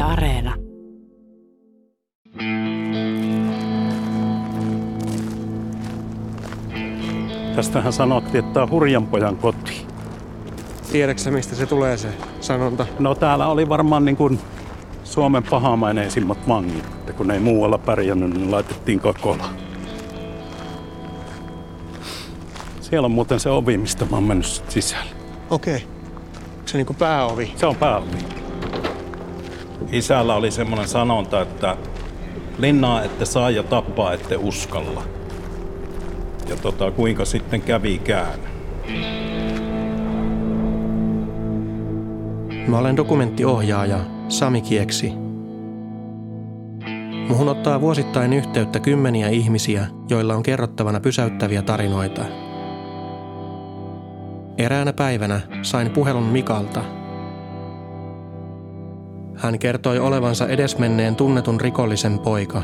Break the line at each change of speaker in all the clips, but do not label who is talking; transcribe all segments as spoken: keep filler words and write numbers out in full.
Areena.
Tästähän sanottiin, että tämä on hurjan pojan koti.
Tiedätkö mistä se tulee se sanonta?
No täällä oli varmaan niin kuin Suomen pahamaineisimmat vangit. Että kun ei muualla pärjännyt, niin laitettiin Kokolaan. Siellä on muuten se ovi, mistä mä oon mennyt sisälle.
Okei. Okay. Se niinku pääovi?
Se on pääovi. Isällä oli semmoinen sanonta, että linnaa ette saa ja tappaa ette uskalla. Ja tota, kuinka sitten kävikään.
Mä olen dokumenttiohjaaja Sami Kieksi. Muhun ottaa vuosittain yhteyttä kymmeniä ihmisiä, joilla on kerrottavana pysäyttäviä tarinoita. Eräänä päivänä sain puhelun Mikalta. Hän kertoi olevansa edesmenneen tunnetun rikollisen poika.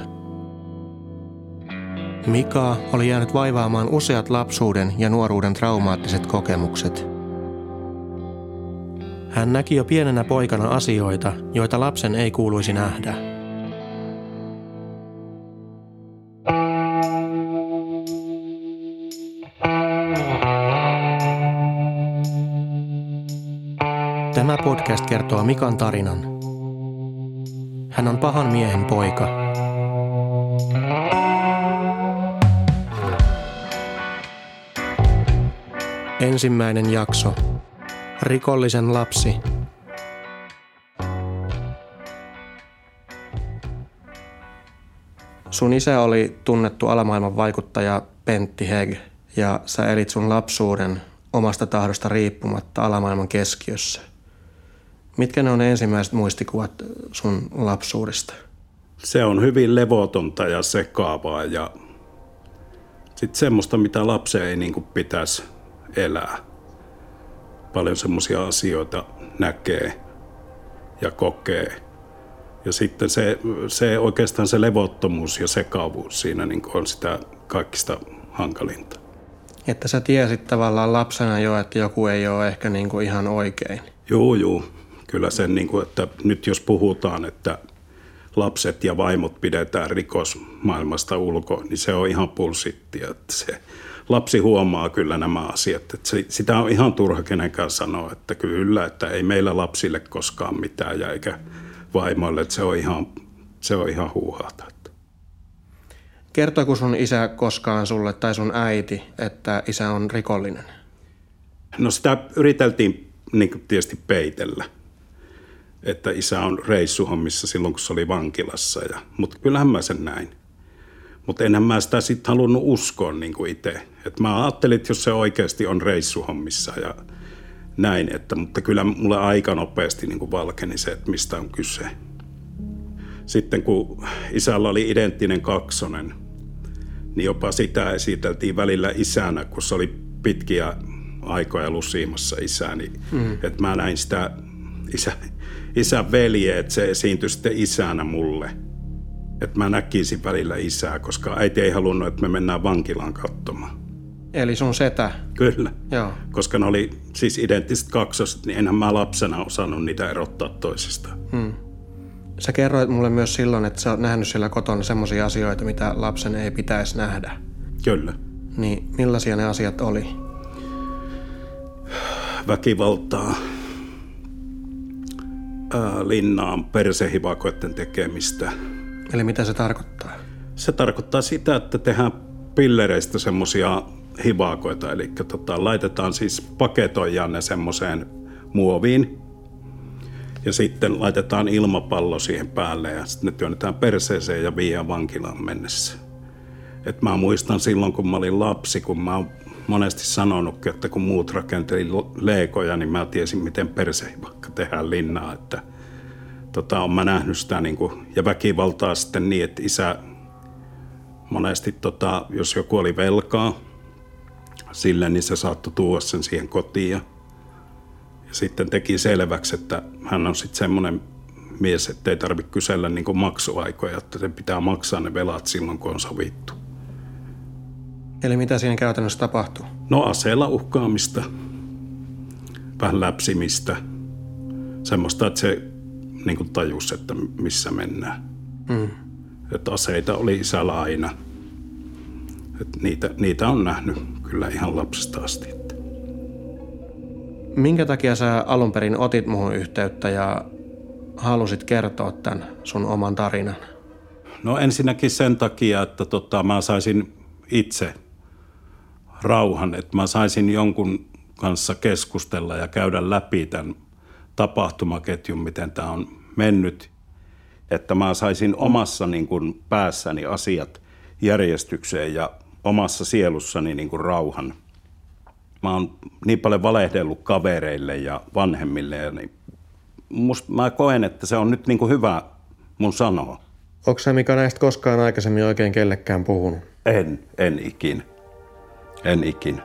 Mikaa oli jäänyt vaivaamaan useat lapsuuden ja nuoruuden traumaattiset kokemukset. Hän näki jo pienenä poikana asioita, joita lapsen ei kuuluisi nähdä. Tämä podcast kertoo Mikan tarinan. Hän on pahan miehen poika. Ensimmäinen jakso. Rikollisen lapsi. Sun isä oli tunnettu alamaailman vaikuttaja Pentti Heg ja sä elit sun lapsuuden omasta tahdosta riippumatta alamaailman keskiössä. Mitkä ne on ne ensimmäiset muistikuvat sun lapsuudesta?
Se on hyvin levotonta ja sekaavaa ja sitten semmoista, mitä lapsen ei niin kuin pitäisi elää. Paljon semmoisia asioita näkee ja kokee. Ja sitten se, se oikeastaan se levottomuus ja sekaavuus siinä niin kuin on sitä kaikista hankalinta.
Että sä tiesit tavallaan lapsena jo, että joku ei ole ehkä niin kuin ihan oikein.
Joo, joo. Kyllä sen, niin kuin, että nyt jos puhutaan, että lapset ja vaimot pidetään rikosmaailmasta ulkoa, niin se on ihan pulsittia. Että se lapsi huomaa kyllä nämä asiat. Että se, sitä on ihan turha kenenkään sanoa, että kyllä, että ei meillä lapsille koskaan mitään ja eikä vaimoille, että se on ihan, se on ihan huuhaata.
Kertoiko sun isä koskaan sulle tai sun äiti, että isä on rikollinen?
No sitä yriteltiin niin kuin tietysti peitellä, että isä on reissuhommissa silloin, kun se oli vankilassa. Ja, mutta kyllähän mä sen näin. Mutta enhän mä sitä sitten halunnut uskoa niin kuin itse. Että mä ajattelin, että jos se oikeasti on reissuhommissa ja näin, että, mutta kyllä mulle aika nopeasti niin kuin valkeni se, että mistä on kyse. Sitten kun isällä oli identtinen kaksonen, niin jopa sitä esiteltiin välillä isänä, kun se oli pitkiä aikoja lusiimassa isää. Niin, mm. Että mä näin sitä isä, isän veljeä, että se esiintyi sitten isänä mulle. Että mä näkisin välillä isää, koska äiti ei halunnut, että me mennään vankilaan katsomaan.
Eli sun setä?
Kyllä.
Joo.
Koska ne oli siis identtiset kaksoset, niin enhän mä lapsena osannut niitä erottaa toisistaan.
Hmm. Sä kerroit mulle myös silloin, että sä oot nähnyt siellä kotona semmoisia asioita, mitä lapsen ei pitäisi nähdä.
Kyllä.
Niin millaisia ne asiat oli?
Väkivaltaa, ää, linnaan, persehivakoiden tekemistä.
Eli mitä se tarkoittaa?
Se tarkoittaa sitä, että tehdään pillereistä semmoisia hivakoita, eli tota, laitetaan siis, paketoidaan ne semmoiseen muoviin ja sitten laitetaan ilmapallo siihen päälle ja sitten ne työnnetään perseeseen ja viedään vankilaan mennessä. Et mä muistan silloin, kun mä olin lapsi, kun mä oon monesti sanonut, että kun muut rakenteli leekoja, niin mä tiesin, miten persehivakka tehdään linnaa. Että, tota, on mä nähnyt sitä niin kuin, ja väkivaltaa sitten niin, että isä monesti, tota, jos joku oli velkaa sille, niin se saattoi tuoda sen siihen kotiin. Ja, ja sitten teki selväksi, että hän on sitten semmoinen mies, että ei tarvitse kysellä niin kuin maksuaikoja, että se pitää maksaa ne velat silloin, kun on sovittu.
Eli mitä siinä käytännössä tapahtuu?
No aseella uhkaamista, vähän läpsimistä, semmoista, että se niin kuin tajus, että missä mennään.
Mm.
Että aseita oli isällä aina. Että niitä, niitä on nähnyt kyllä ihan lapsesta asti.
Minkä takia sä alun perin otit muhun yhteyttä ja halusit kertoa tämän sun oman tarinan?
No ensinnäkin sen takia, että tota, mä saisin itse rauhan, että mä saisin jonkun kanssa keskustella ja käydä läpi tämän tapahtumaketjun, miten tämä on mennyt. Että mä saisin omassa niin kuin, päässäni asiat järjestykseen ja omassa sielussani niin kuin, rauhan. Mä oon niin paljon valehdellut kavereille ja vanhemmille. Ja niin, musta, mä koen, että se on nyt niin kuin, hyvä mun sanoa.
Onko sä Mika näistä koskaan aikaisemmin oikein kellekään puhunut?
En, en ikinä. En ikinä.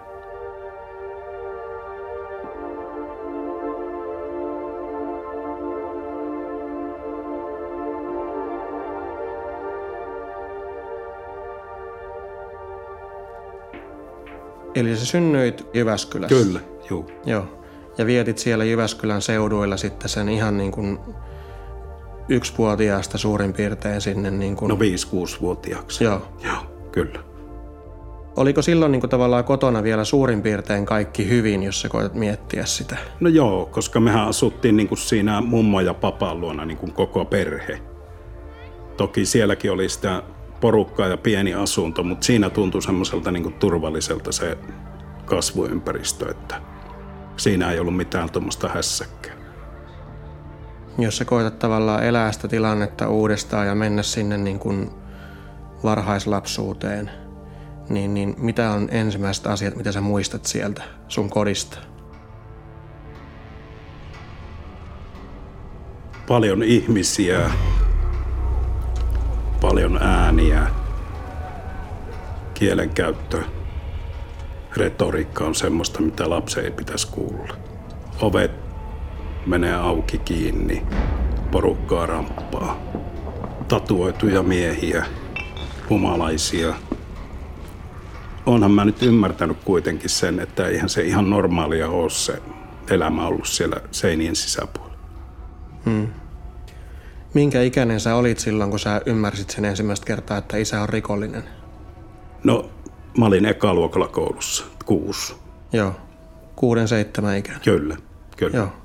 Eli sä synnyit Jyväskylässä?
Kyllä, juu.
Joo. Ja vietit siellä Jyväskylän seuduilla sitten sen ihan niin kuin yksivuotiaasta suurin piirtein sinne niin kuin...
No viisi-kuusivuotiaaksi.
Joo.
Joo, kyllä.
Oliko silloin niin kuin tavallaan kotona vielä suurin piirtein kaikki hyvin, jos sä koetat miettiä sitä?
No joo, koska mehän asuttiin niin kuin siinä mummo ja papan luona niin kuin koko perhe. Toki sielläkin oli sitä porukkaa ja pieni asunto, mutta siinä tuntui semmoiselta niin kuin turvalliselta se kasvuympäristö, että siinä ei ollut mitään tuommoista hässäkkää.
Jos sä koetat tavallaan elää sitä tilannetta uudestaan ja mennä sinne niin kuin varhaislapsuuteen, niin, niin mitä on ensimmäiset asiat, mitä sä muistat sieltä sun kodista?
Paljon ihmisiä, paljon ääniä, kielenkäyttö, retoriikka on semmoista, mitä lapsen ei pitäisi kuulla. Ovet menee auki kiinni, porukkaa ramppaa, tatuoituja miehiä, humalaisia. Onhan mä nyt ymmärtänyt kuitenkin sen, että eihän se ihan normaalia ole se elämä ollut siellä seinien sisäpuolella.
Hmm. Minkä ikäinen sä olit silloin, kun sä ymmärsit sen ensimmäistä kertaa, että isä on rikollinen?
No, mä olin ekaluokalla koulussa, kuusi.
Joo, kuuden seitsemän ikäinen.
Kyllä, kyllä.
Joo.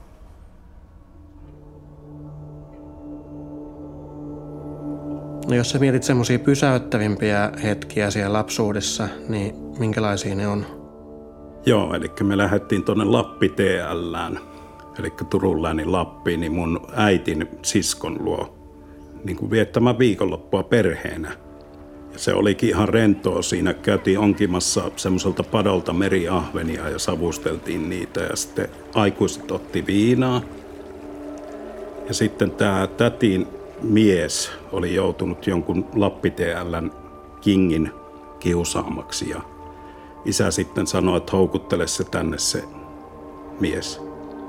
No jos sä mietit semmosia pysäyttävimpiä hetkiä siellä lapsuudessa, niin minkälaisia ne on?
Joo, eli me lähdettiin tuonne Lappi T L:ään, eli Turun läänin Lappiin, niin mun äitin siskon luo niin kuin viettämään viikonloppua perheenä. Ja se olikin ihan rentoa. Siinä käytiin onkimassa semmoiselta padolta meriahvenia ja savusteltiin niitä. Ja sitten aikuiset otti viinaa. Ja sitten tämä tätin mies oli joutunut jonkun Lappi T L:n kingin kiusaamaksi. Ja isä sitten sanoi, että houkuttele se tänne se mies.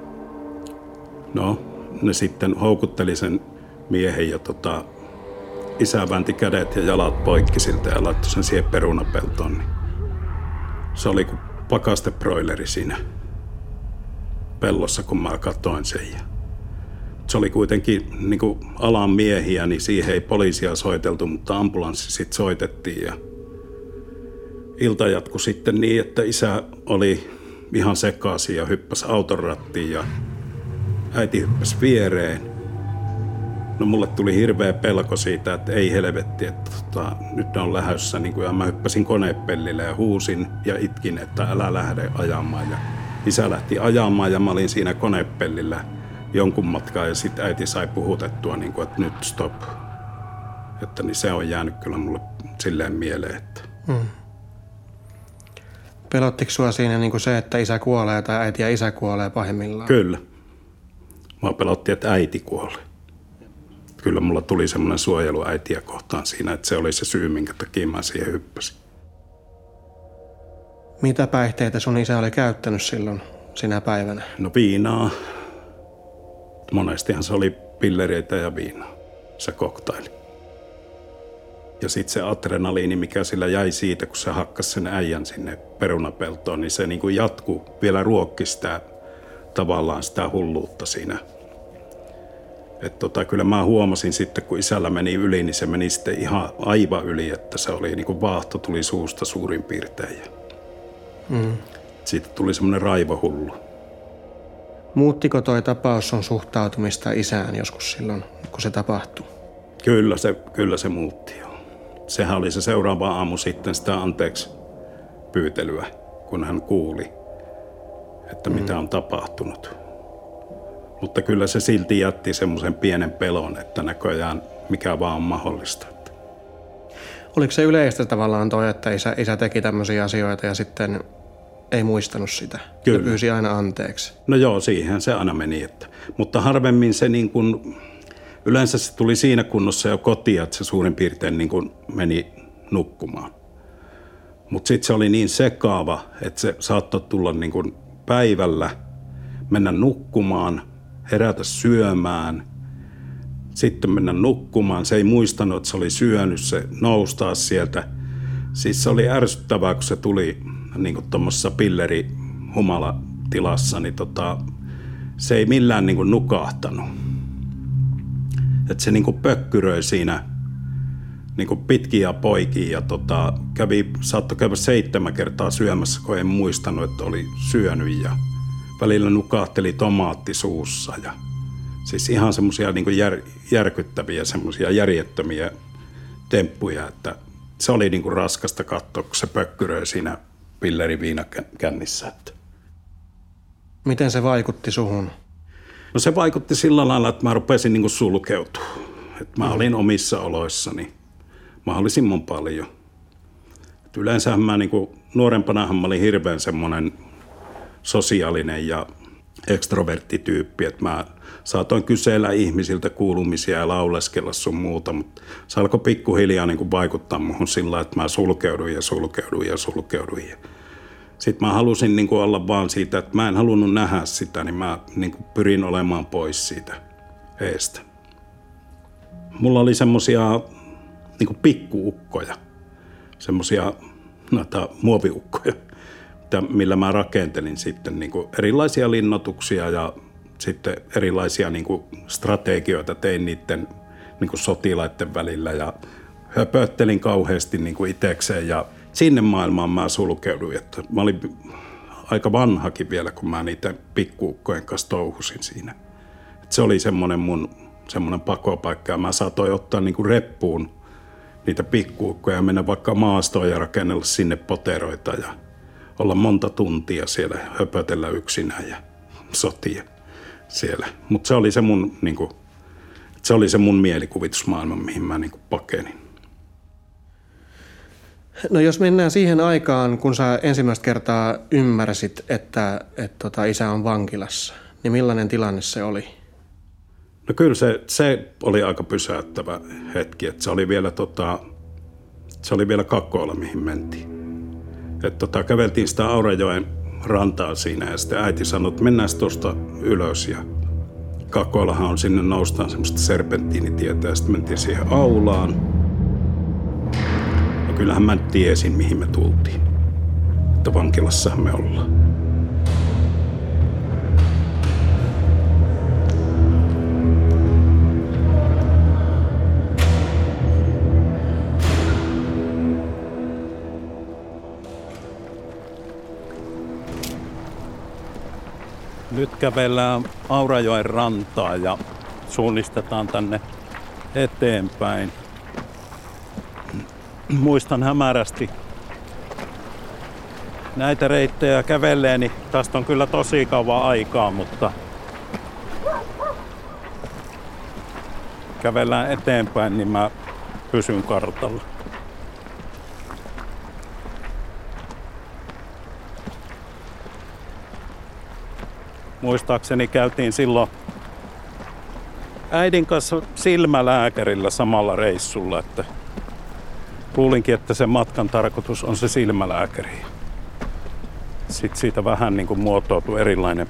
No, ne sitten houkutteli sen miehen ja tota, isä väänti kädet ja jalat poikki siltä ja laittoi sen siihen perunapeltoon. Niin se oli kuin pakastebroileri siinä pellossa, kun mä katsoin sen. Ja se oli kuitenkin niin kuin alan miehiä, niin siihen ei poliisia soiteltu, mutta ambulanssi sitten soitettiin. Ja ilta jatkui sitten niin, että isä oli ihan sekaisin ja hyppäsi auton rattiin ja äiti hyppäsi viereen. No mulle tuli hirveä pelko siitä, että ei helvetti, että tota, nyt ne on lähdössä. Niin ja mä hyppäsin konepellille ja huusin ja itkin, että älä lähde ajamaan. Ja isä lähti ajamaan ja mä olin siinä konepellillä jonkun matkaa ja sitten äiti sai puhutettua, niin kuin, että nyt stop. Että niin se on jäänyt kyllä mulle silleen mieleen, että...
Hmm. Pelottiko sua siinä niin kuin se, että isä kuolee tai äiti ja isä kuolee pahimmillaan?
Kyllä. Mä pelotti, että äiti kuolee. Kyllä mulla tuli semmoinen suojelu äitiä kohtaan siinä, että se oli se syy, minkä takia mä siihen hyppäsin.
Mitä päihteitä sun isä oli käyttänyt silloin sinä päivänä?
No viinaa. Monestihan se oli pillereitä ja viinaa, se koktaili. Ja sitten se adrenaliini, mikä sillä jäi siitä, kun se hakkasi sen äijän sinne perunapeltoon, niin se niin kuin jatkuu, vielä ruokki sitä tavallaan sitä hulluutta siinä Et tota, kyllä mä huomasin sitten, kun isällä meni yli, niin se meni sitten ihan aivan yli, että se oli niin kuin vaahto tuli suusta suurin piirtein. Mm. Siitä tuli semmoinen raivohullu.
Muuttiko toi tapaus sun suhtautumista isään joskus silloin, kun se tapahtui?
Kyllä se, kyllä se muutti, joo. Sehän oli se seuraava aamu sitten sitä anteeksi pyytelyä, kun hän kuuli, että mitä mm. on tapahtunut. Mutta kyllä se silti jätti semmoisen pienen pelon, että näköjään mikä vaan on mahdollista.
Oliko se yleistä tavallaan toi, että isä, isä teki tämmöisiä asioita ja sitten ei muistanut sitä? Kyllä. Ja pyysi aina anteeksi?
No joo, siihen se aina meni. Että, mutta harvemmin se niin kuin, yleensä se tuli siinä kunnossa jo kotiin, että se suurin piirtein niin kuin meni nukkumaan. Mutta sitten se oli niin sekaava, että se saattoi tulla niin kuin päivällä, mennä nukkumaan, herätä syömään, sitten mennä nukkumaan. Se ei muistanut, että se oli syönyt, se noustaa sieltä. Siis se oli ärsyttävää, kun se tuli niin kuin tuommoisessa pillerihumalatilassa, niin tota, se ei millään niin kuin nukahtanut. Että se niin kuin pökkyröi siinä niin kuin pitkin ja poikin ja tota, kävi, saattoi käydä seitsemän kertaa syömässä, kun en muistanut, että oli syönyt ja välillä nukahteli tomaatti suussa ja siis ihan semmoisia niin kuin jär, järkyttäviä, semmoisia järjettömiä temppuja, että se oli niin kuin raskasta katsoa, kun se pökkyröi siinä pilleriviinakännissä.
Miten se vaikutti suhun?
No se vaikutti sillä lailla, että mä rupesin niin kuin sulkeutumaan. Että mä olin omissa oloissani mahdollisimman paljon. Et yleensähän mä niin kuin, nuorempanahan mä olin hirveän semmoinen sosiaalinen ja ekstroverttityyppi, että mä saatoin kysellä ihmisiltä kuulumisia ja lauleskella sun muuta, mutta se alkoi pikkuhiljaa niin kuin vaikuttaa muhun sillä, että mä sulkeuduin ja sulkeuduin ja sulkeuduin. Sitten mä halusin niin kuin olla vaan siitä, että mä en halunnut nähdä sitä, niin mä niin kuin pyrin olemaan pois siitä eestä. Mulla oli semmosia niin kuin pikkuukkoja, semmosia noita muoviukkoja, millä mä rakentelin sitten niin kuin erilaisia linnoituksia ja sitten erilaisia niin kuin strategioita tein niiden niin kuin sotilaiden välillä ja höpöttelin kauheasti niin kuin itekseen ja sinne maailmaan mä sulkeuduin. Että mä olin aika vanhakin vielä, kun mä niitä pikkuukkojen kanssa touhusin siinä. Että se oli semmoinen mun semmoinen pakopaikka ja mä saatoin ottaa niin kuin reppuun niitä pikkuukkoja ja mennä vaikka maastoon ja rakennella sinne poteroita ja olla monta tuntia siellä, höpötellä yksinään ja sotia siellä. Mutta se oli se mun, niinku, se oli se mun mielikuvitusmaailma, mihin mä niinku pakenin.
No jos mennään siihen aikaan, kun sä ensimmäistä kertaa ymmärsit, että et tota, isä on vankilassa, niin millainen tilanne se oli?
No kyllä se, se oli aika pysäyttävä hetki, että se oli vielä, tota, se oli vielä Kakkola, mihin mentiin. Että tota, käveltiin sitä Aurajoen rantaa siinä ja sitten äiti sanoi, että mennään tuosta ylös ja Kakkolahan on sinne noustaan semmoista serpenttiinitietä ja sitten mentiin siihen aulaan. Ja kyllähän mä tiesin, mihin me tultiin, että vankilassahan me ollaan. Nyt kävellään Aurajoen rantaa ja suunnistetaan tänne eteenpäin. Muistan hämärästi näitä reittejä kävelleeni. Tästä on kyllä tosi kauan aikaa, mutta kävellään eteenpäin, niin mä pysyn kartalla. Muistaakseni käytiin silloin äidin kanssa silmälääkärillä samalla reissulla, että luulinkin, että sen matkan tarkoitus on se silmälääkäri. Sitten siitä vähän niin kuin muotoutui erilainen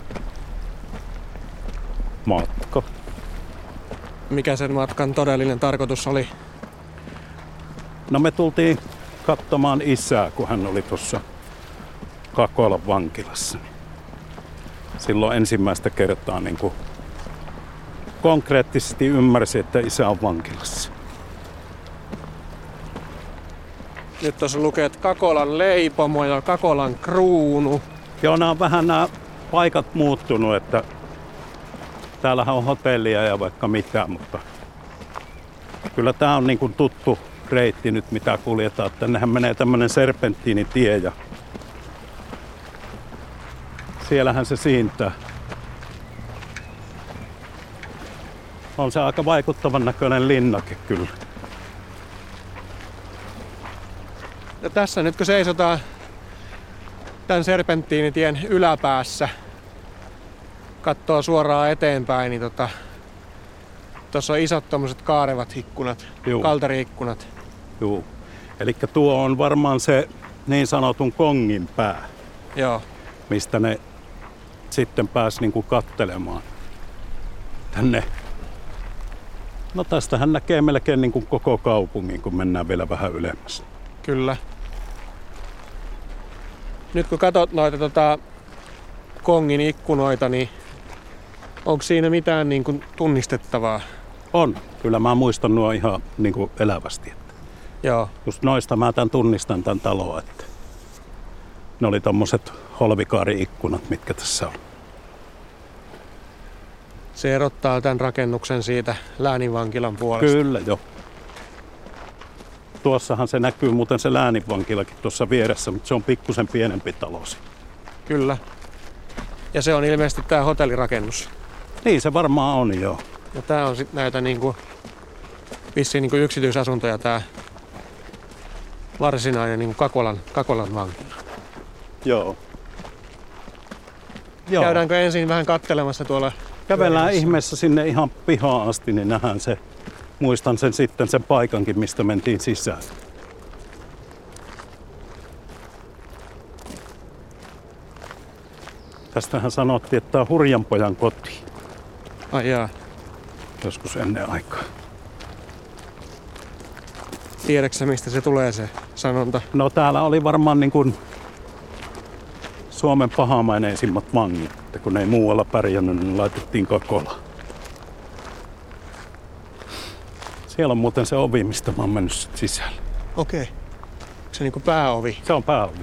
matka.
Mikä sen matkan todellinen tarkoitus oli?
No me tultiin katsomaan isää, kun hän oli tuossa Kakkolan vankilassa. Silloin ensimmäistä kertaa niin kuin konkreettisesti ymmärsi, että isä on vankilassa.
Nyt tuossa lukee, että Kakolan leipomo ja Kakolan kruunu.
Joo, nämä on vähän nämä paikat muuttunut, että täällähän on hotellia ja vaikka mitään, mutta kyllä tämä on niin kuin tuttu reitti nyt, mitä kuljetaan. Tännehän menee tämmöinen serpenttiinitie ja siellähän se siintää. On se aika vaikuttavan näköinen linnake kyllä.
Ja tässä nyt kun seisotaan tämän serpenttiinitien yläpäässä, katsoo suoraan eteenpäin, niin tota, tuossa on isot tommoset kaarevat ikkunat,
Juu.
kalteri-ikkunat.
Joo. Eli tuo on varmaan se niin sanotun kongin pää,
Joo.
mistä ne sitten pääsi niinku kattelemaan tänne. No tästähän näkee melkein niinku koko kaupungin, kun mennään vielä vähän ylemmäs.
Kyllä. Nyt kun katsot noita tota, kongin ikkunoita, niin onko siinä mitään niin kuin tunnistettavaa?
On. Kyllä mä muistan nuo ihan niinku elävästi. Että
Joo.
just noista mä tämän tunnistan tämän taloa, että ne oli tommoset holvikaari-ikkunat, mitkä tässä on.
Se erottaa tämän rakennuksen siitä lääninvankilan puolesta.
Kyllä, joo. Tuossahan se näkyy muuten se lääninvankilakin tuossa vieressä, mutta se on pikkusen pienempi talo.
Kyllä. Ja se on ilmeisesti tämä hotellirakennus.
Niin se varmaan on, joo.
Ja tää on sitten näitä niinku, vissiin niinku yksityisasuntoja, tää varsinainen niinku Kakolan, Kakolan vankila.
Joo. Joo.
Käydäänkö ensin vähän kattelemassa tuolla?
Kävellään ihmeessä sinne ihan pihaan asti, niin nähdään se. Muistan sen sitten sen paikankin, mistä mentiin sisään. Tästähän sanottiin, että tämä on Hurjanpojan koti.
Ai jaa.
Joskus ennen aikaa.
Tiedätkö mistä se tulee se sanonta?
No täällä oli varmaan niin kuin Suomen pahamaineisimmat vangit. Että kun ei muualla pärjännyt, niin laitettiin Kakolaan. Siellä on muuten se ovi, mistä mä oon mennyt sit sisälle.
Okei. Okay. Se niinku pääovi.
Se on pääovi.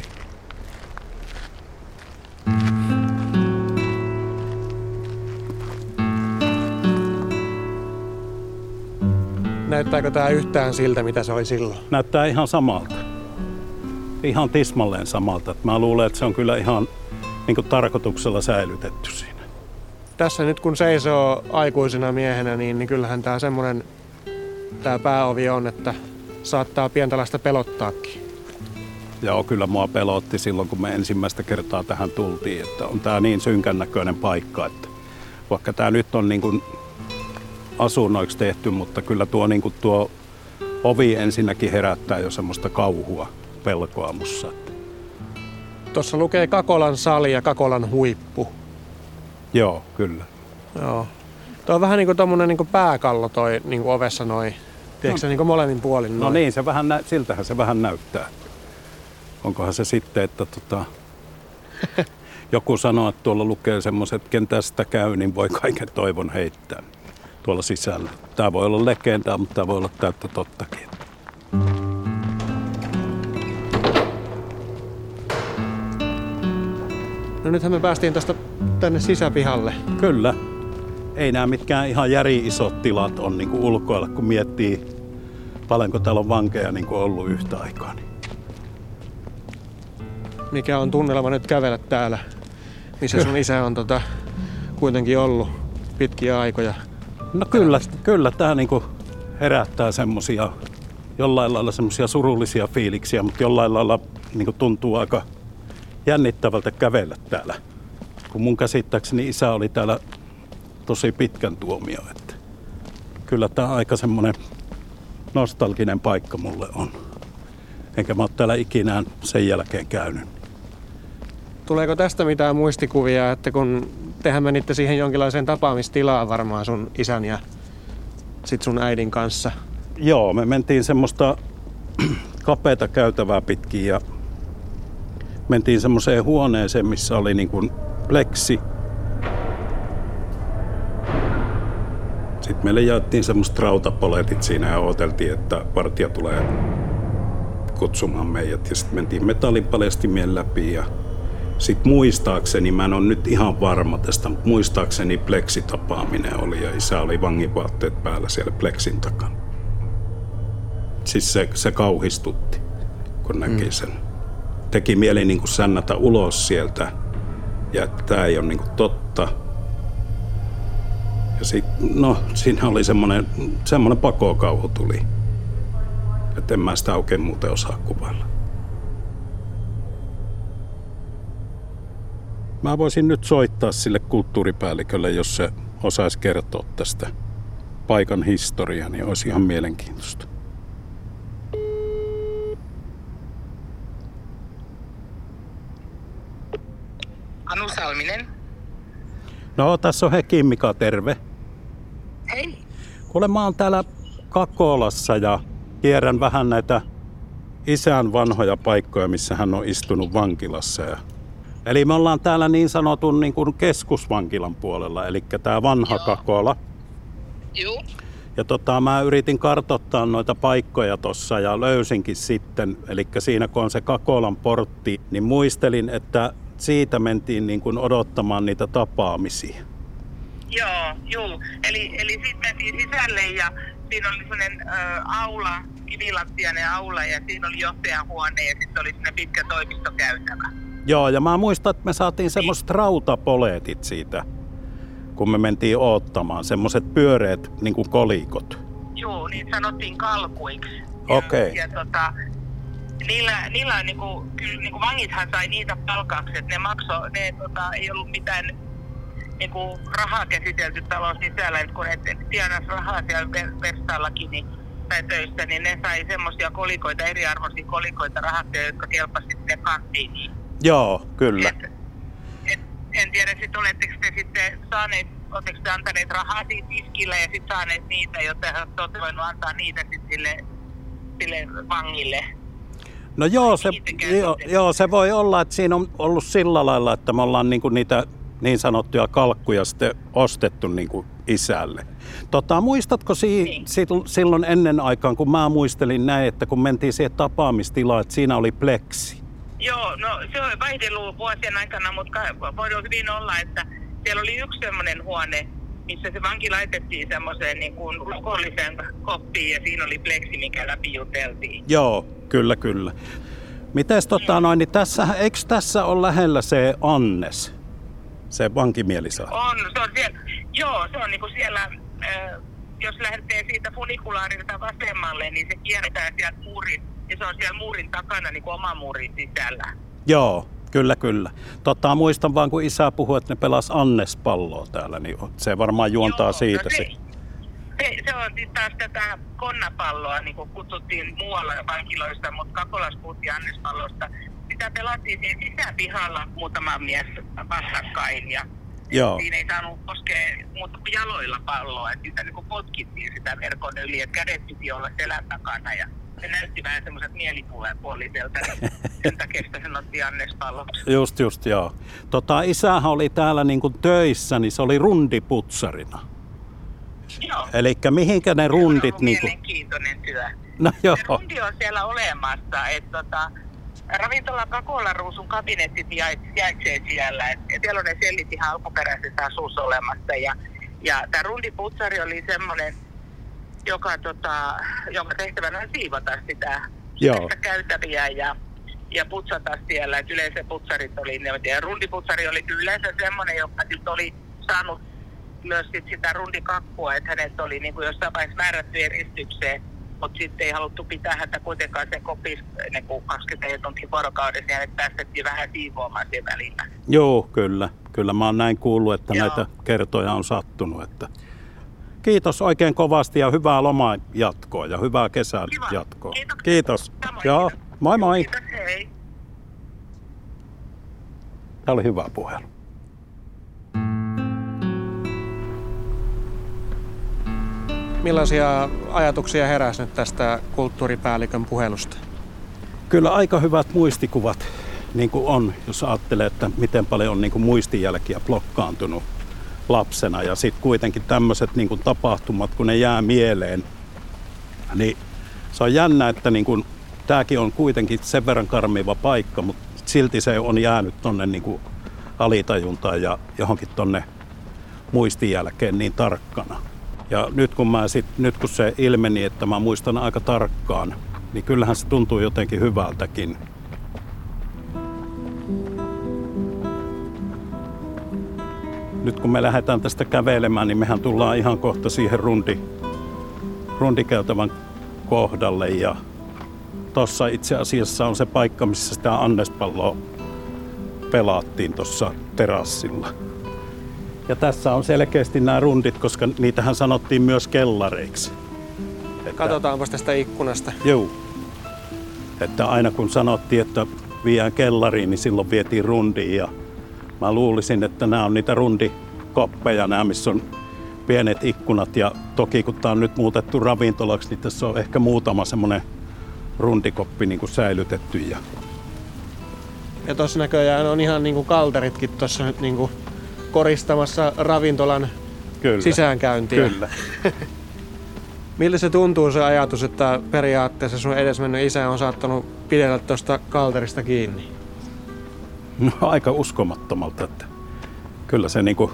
Näyttääkö tää yhtään siltä, mitä se oli silloin?
Näyttää ihan samalta. Ihan tismalleen samalta. Mä luulen, että se on kyllä ihan niin kuin tarkoituksella säilytetty siinä.
Tässä nyt kun seisoo aikuisena miehenä, niin, niin kyllähän tää semmonen tää pääovi on, että saattaa pientalaista pelottaakin.
Joo, kyllä mua pelotti silloin, kun me ensimmäistä kertaa tähän tultiin, että on tää niin synkän näköinen paikka, että vaikka tää nyt on niin kuin asunnoiksi tehty, mutta kyllä tuo, niin kuin tuo ovi ensinnäkin herättää jo semmoista kauhua, pelkoa mussa.
Tuossa lukee Kakolan sali ja Kakolan huippu.
Joo, kyllä.
Joo. Tuo on vähän niin kuin tommonen niin kuin pääkallo toi niin kuin ovessa noin. Tiedätkö se niin kuin molemmin puolin noin?
No niin, se vähän nä- siltähän se vähän näyttää. Onkohan se sitten, että tota, joku sanoo, että tuolla lukee semmoiset, että ken tästä käy, niin voi kaiken toivon heittää tuolla sisällä. Tää voi olla legendaa, mutta tää voi olla täyttä tottakin.
No nythän me päästiin tästä tänne sisäpihalle.
Kyllä. Ei nämä mitkään ihan järi isot tilat on niin kuin ulkoilla, kun miettii paljonko täällä on vankeja niin kuin ollut yhtä aikaa.
Mikä on tunnelma nyt kävellä täällä, missä sun isä on tota, kuitenkin ollut pitkiä aikoja?
No kyllä, kyllä tämä niin kuin herättää semmosia, jollain lailla semmosia surullisia fiiliksiä, mutta jollain lailla niin kuin tuntuu aika jännittävältä kävellä täällä. Kun mun käsittääkseni isä oli täällä tosi pitkän tuomio, että kyllä tämä aika semmoinen nostalginen paikka mulle on. Enkä mä ole täällä ikinä sen jälkeen käynyt.
Tuleeko tästä mitään muistikuvia, että kun tehän menitte siihen jonkinlaiseen tapaamistilaan varmaan sun isän ja sit sun äidin kanssa?
Joo, me mentiin semmoista kapeata käytävää pitkin ja mentiin semmoiseen huoneeseen, missä oli niin kuin pleksi. Sitten meille jaettiin semmoiset rautapoletit siinä ja odoteltiin, että vartija tulee kutsumaan meidät. Ja sitten mentiin metallipaljastimien läpi ja sitten muistaakseni, mä en ole nyt ihan varma tästä, mutta muistaakseni pleksitapaaminen oli ja isä oli vanginvaatteet päällä siellä pleksin takana. Siis se, se kauhistutti, kun näki sen. Teki mieli niin kuin sännätä ulos sieltä ja että tämä ei ole niin kuin totta. Ja sitten, no, siinä oli semmoinen, semmoinen pakokauhu tuli. Että en mä sitä oikein muuten osaa kuvailla. Mä voisin nyt soittaa sille kulttuuripäällikölle, jos se osaisi kertoa tästä paikan historiaa, niin olisi ihan mielenkiintoista.
Anu Salminen.
No, tässä on Heki Mika, terve.
Hei.
Kuule, mä oon täällä Kakolassa ja kierrän vähän näitä isän vanhoja paikkoja, missä hän on istunut vankilassa. Ja eli me ollaan täällä niin sanotun niin kuin keskusvankilan puolella, eli tää vanha Joo. Kakola.
Joo.
Ja tota, mä yritin kartoittaa noita paikkoja tossa ja löysinkin sitten, eli siinä kun on se Kakolan portti, niin muistelin, että siitä mentiin niin kuin odottamaan niitä tapaamisia.
Joo, juu. Eli, eli sitten mentiin sisälle ja siinä oli sellainen ö, aula, kivilattiainen aula ja siinä oli johtajan huone ja sitten oli sellainen pitkä toimistokäytävä.
Joo, ja mä muistan, että me saatiin semmoiset rautapoletit siitä, kun me mentiin oottamaan. Semmoiset pyöreät niin kuin kolikot.
Joo, niitä sanottiin kalkuiksi.
Okei. Okay.
Ja, ja tota, niillä, niillä niinku, kyllä niinku vangithan sai niitä palkaksi, että ne maksoi, ne tota, ei ollut mitään niinku rahaa käsitelty talon sisällä, että kun ne tienas rahaa siellä verstaillakin niin, tai töissä, niin ne sai semmoisia kolikoita, eriarvoisia kolikoita rahat, jotka kelpasivat sitten kanttiin. Niin.
Joo, kyllä.
Et, et, en tiedä, sit oletteko te sitten saaneet, oletteko te antaneet rahaa siitä tiskillä ja sitten saaneet niitä, jotta olette voinut antaa niitä sitten sille, sille vangille.
No joo se, jo, joo, se voi olla, että siinä on ollut sillä lailla, että me ollaan niinku niitä niin sanottuja kalkkuja sitten ostettu niinku isälle. Tota, muistatko si- niin. silloin ennen aikaan, kun mä muistelin näin, että kun mentiin siihen tapaamistilaan, että siinä oli pleksi?
Joo, no se on vaihdellut vuosien aikana, mutta voi hyvin olla, että siellä oli yksi semmoinen huone, missä se vanki laitettiin semmoiseen niin kuin lukolliseen koppiin ja siinä oli pleksi, mikä läpi juteltiin.
Joo, kyllä, kyllä. Mites tota noin, niin tässä, eikö tässä ole lähellä se Annes, se vankimielisaari?
On, se on siellä, joo, se on niin kuin siellä, äh, jos lähtee siitä funikulaarilta vasemmalle, niin se kierretään sieltä muurin, ja se on siellä muurin takana niin kuin oman muurin sisällä.
Joo. Kyllä, kyllä. Tota, muistan vaan, kun isä puhui, että ne pelas Annes-palloa täällä, niin se varmaan juontaa Joo, siitä.
No se, se, se on sitten taas tätä konnapalloa, niin kuin kutsuttiin muualla vankiloissa, mutta Kakolassa puhuttiin Annes-pallosta. Sitä pelattiin siinä sisäpihalla muutama mies vastakkain ja Joo. siinä ei saanut koskea muuta kuin jaloilla palloa. Että sitä niin kuin potkittiin sitä verkon yli, että kädet piti olla selän takana ja se näytti vähän semmoiset mielipuoliselta, niin sen takia sitä sanottiin Annes-palloksi.
Just, just, joo. Tota, isähän oli täällä niin kuin töissä, niin se oli rundiputsarina.
Joo.
Elikkä mihinkä ne rundit...
Se on ollut
niinku...
mielenkiintoinen työ.
No joo.
Se rundi on siellä olemassa, että tota, ravintola Kakolan Ruusun kabinettit jäitsee siellä. Et, et siellä on ne sellit ihan alkuperäisessä asussa olemassa. Ja, ja tämä rundiputsari oli semmoinen, joka, tota, jonka tehtävänä on siivota sitä, sitä käytäviä ja, ja putsata siellä. Et yleensä putsarit oli, ja rundiputsari oli yleensä semmoinen, joka oli saanut myös sit sitä rundikakkua, että hänet oli niin kuin jossain vaiheessa määrätty eristykseen, mutta sitten ei haluttu pitää häntä kuitenkaan sen kopissa niin kuin kaksikymmentä tuntia vuorokaudessa, ja hänet päästettiin vähän siivoamaan sen välillä.
Joo, kyllä. Kyllä mä oon näin kuullut, että Joo. näitä kertoja on sattunut. Että... Kiitos oikein kovasti ja hyvää lomaa jatkoa ja hyvää kesän Kiva. jatkoa.
Kiitos.
Kiitos. Joo, moi moi.
Kiitos, hei.
Tämä oli hyvä puhelu.
Millaisia ajatuksia heräsi nyt tästä kulttuuripäällikön puhelusta?
Kyllä aika hyvät muistikuvat niin kuin on, jos ajattelee, että miten paljon on niin kuin muistijälkiä blokkaantunut lapsena. Ja sitten kuitenkin tämmöiset niin kuin tapahtumat, kun ne jää mieleen, niin se on jännä, että niin kuin, tämäkin on kuitenkin sen verran karmiva paikka, mutta silti se on jäänyt tonne niin kuin alitajuntaan ja johonkin tonne muistin jälkeen niin tarkkana. Ja nyt kun, mä sit, nyt kun se ilmeni, että mä muistan aika tarkkaan, niin kyllähän se tuntuu jotenkin hyvältäkin. Nyt kun me lähdetään tästä kävelemään, niin mehän tullaan ihan kohta siihen rundi, rundikäytävän kohdalle. Ja tuossa itse asiassa on se paikka, missä sitä annespalloa pelaattiin tuossa terassilla. Ja tässä on selkeästi nämä rundit, koska niitähän sanottiin myös kellareiksi.
Katsotaanpas tästä ikkunasta.
Joo. Että aina kun sanottiin, että viedään kellariin, niin silloin vietiin rundiin. Ja mä luulisin, että nämä on niitä rundikoppeja, nämä missä on pienet ikkunat. Ja toki kun tämä on nyt muutettu ravintolaksi, niin tässä on ehkä muutama semmoinen rundikoppi niin kuin säilytetty. Ja,
ja tuossa näköjään on ihan niin kuin kalteritkin tuossa nyt niin kuin koristamassa ravintolan
kyllä,
sisäänkäyntiä.
Kyllä.
Miltä se tuntuu se ajatus, että periaatteessa sun edesmennyt isä on saattanut pidellä tuosta kalterista kiinni?
No, aika uskomattomalta, että kyllä se niinku,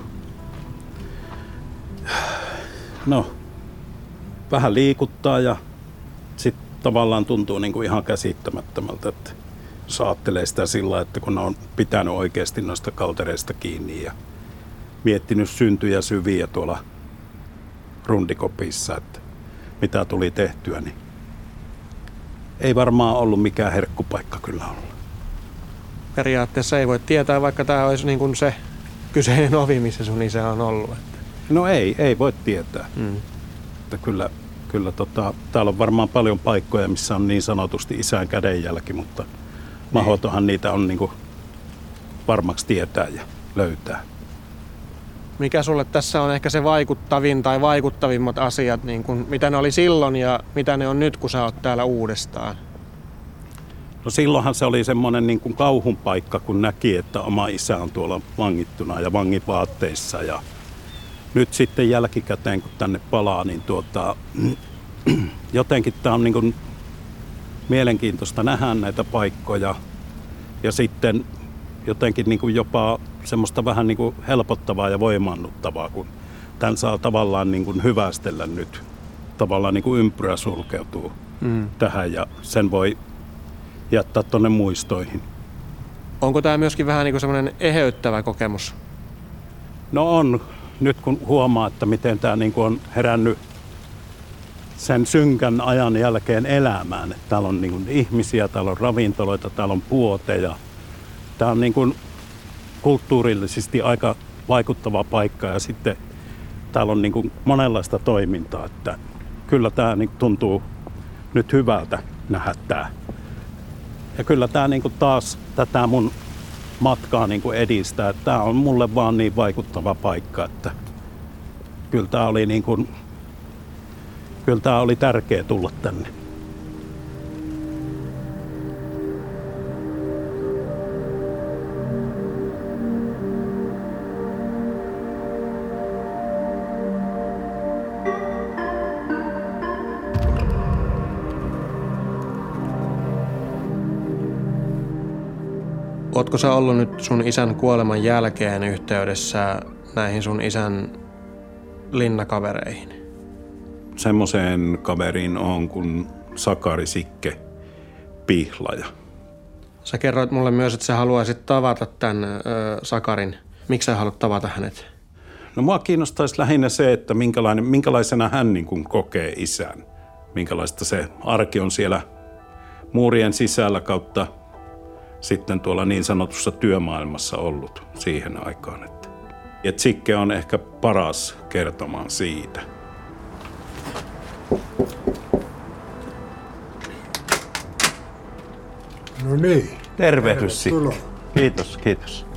no, vähän liikuttaa ja sitten tavallaan tuntuu niinku ihan käsittämättömältä, että jos ajattelee sitä sillä, että kun ne on pitänyt oikeasti noista kaltereista kiinni ja miettinyt syntyjä syviä tuolla rundikopissa, että mitä tuli tehtyä, niin ei varmaan ollut mikään herkkupaikka kyllä olla.
Periaatteessa ei voi tietää, vaikka tämä olisi niin kuin se kyseinen ovi, missä sun isä on ollut.
No ei, ei voi tietää.
Mm.
Että kyllä, kyllä tota, täällä on varmaan paljon paikkoja, missä on niin sanotusti isän kädenjälki, mutta mahdotonhan niitä on niin kuin varmaksi tietää ja löytää.
Mikä sulle tässä on ehkä se vaikuttavin tai vaikuttavimmat asiat, niin kuin, mitä ne oli silloin ja mitä ne on nyt, kun sä oot täällä uudestaan?
No silloinhan se oli semmoinen niin kuin kauhun paikka, kun näki, että oma isä on tuolla vangittuna ja vanginvaatteissa. Ja nyt sitten jälkikäteen, kun tänne palaa, niin tuota, jotenkin tämä on niin kuin mielenkiintoista nähdä näitä paikkoja. Ja sitten jotenkin niin kuin jopa semmoista vähän niin kuin helpottavaa ja voimaannuttavaa, kun tämän saa tavallaan niin kuin hyvästellä nyt. Tavallaan niin kuin ympyrä sulkeutuu mm. tähän ja sen voi jättää tuonne muistoihin.
Onko tämä myöskin vähän niin kuin semmoinen eheyttävä kokemus?
No on. Nyt kun huomaa, että miten tämä niin kuin on herännyt sen synkän ajan jälkeen elämään. Että täällä on niin kuin ihmisiä, täällä on ravintoloita, täällä on puoteja. Tämä on niin kuin kulttuurillisesti aika vaikuttava paikka ja sitten täällä on niin kuin monenlaista toimintaa. Että kyllä tämä niin kuin tuntuu nyt hyvältä nähdä tämä. Ja kyllä tämä niin kuin taas tätä mun matkaa niin kuin edistää. Tämä on mulle vaan niin vaikuttava paikka, että kyllä tämä oli, niin kuin, kyllä tämä oli tärkeä tulla tänne.
Ootko sä ollut nyt sun isän kuoleman jälkeen yhteydessä näihin sun isän linnakavereihin?
Semmoiseen kaveriin on kuin Sakari Sikke Pihlaja.
Sä kerroit mulle myös, että sä haluaisit tavata tämän ö, Sakarin. Miksi sä haluat tavata hänet?
No mua kiinnostaisi lähinnä se, että minkälainen, minkälaisena hän niin kuin kokee isän. Minkälaista se arki on siellä muurien sisällä kautta sitten tuolla niin sanotussa työmaailmassa ollut siihen aikaan. Että, et Sikke on ehkä paras kertomaan siitä.
No niin.
Tervehdys Sikke. Kiitos, kiitos.